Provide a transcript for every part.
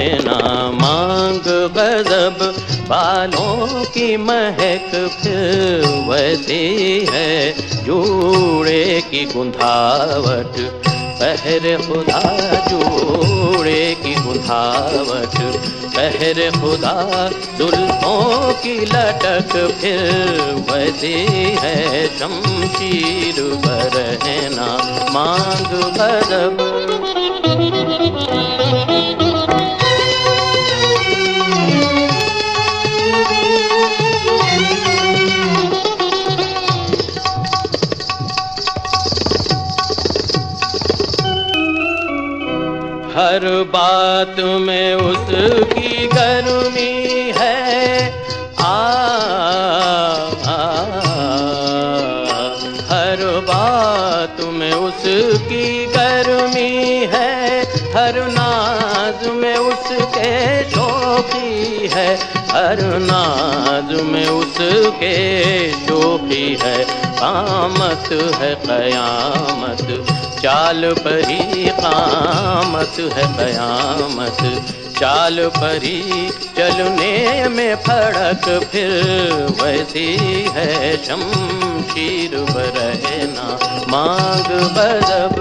रहना। मांग गजब बालों की महक फिर वैसी है जूड़े की गुंधावट। पहर खुदा जूड़े की गुंधावट, पहर खुदा जुल्फों की लटक फिर वैसी है शमशीर पर रहना। मांग गजब हर बात में उसकी गर्मी है। हर बात में उसकी गर्मी है, हर नाज में उसके शोखी है, हर नाज में उसके शोखी है। कामत है कयामत, चाल परी कामत है कयामत, चाल परी चलने में फड़क फिर वैसी है शमशीर बरहना। मांग गजब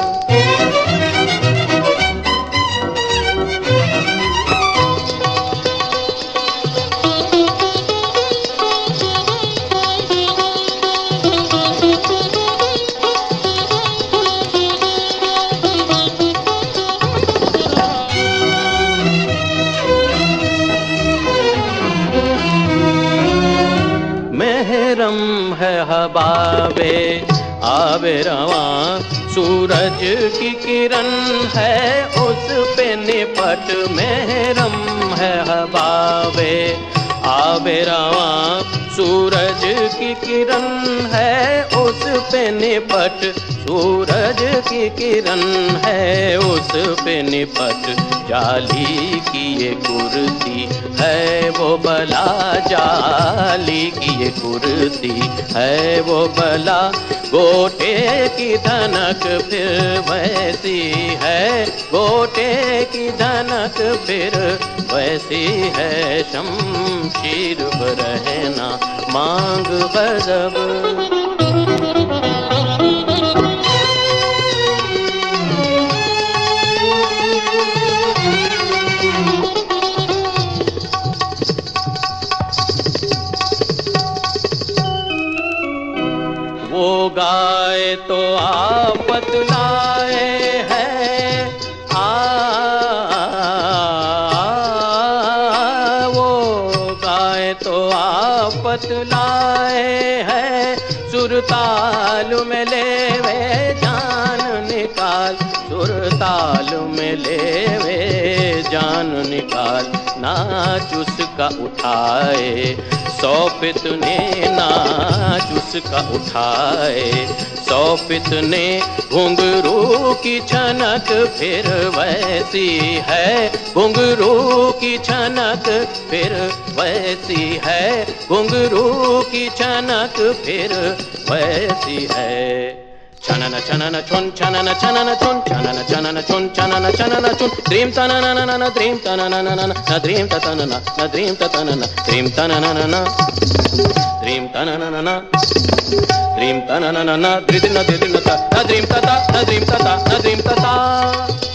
महरम है हबाबे आबे रवां, सूरज की किरण है उस पे निपट। महरम है हबाबे आबे रवां, सूरज की किरण है उस पे निपट। सूरज की किरण है उस पे निपट। जाली की ये कुर्सी है वो बला, जाली की ये कुर्सी है वो बला। गोटे की धनक फिर वैसी है, गोटे की धनक फिर वैसी है शमशीर बरहना। मांग गजब वो गाए तो आफत लाए हैं, वो गाए तो आफत लाए हैं। सुरताल में लेवे जान निकाल, सुरताल में लेवे जान निकाल। नाच उसका उठाए सौ फितने, नाच उसका उठाए सौ फितने। घुंघरू की छनक फिर वैसी है, घुंघरू की छनक फिर वैसी है, घुंघरू की छनक फिर वैसी है। छनन छनन छुन छनन छनन छुन छनन छनन छुन छनन छनन छुन। द्रीम तनननन द्रीम तनननन न द्रीम तननन न द्रीम तननन द्रीम तनननन द्रीम तनननन द्रीम तनननन द्रिदिन द्रिदिन न द्रीम तता न द्रीम तता न द्रीम तता।